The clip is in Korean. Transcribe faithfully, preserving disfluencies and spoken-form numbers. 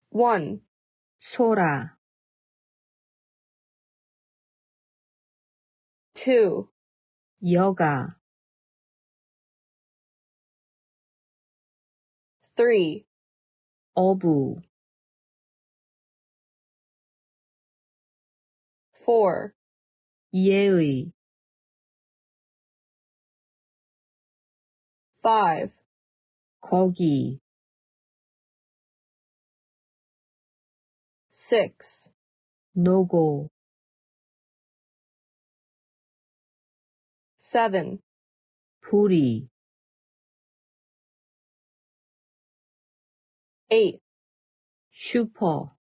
one, 소라, two, 여가, three, 어부, four, 예의, five, 거기, six, 노고, seven, 부리, eight, 슈퍼,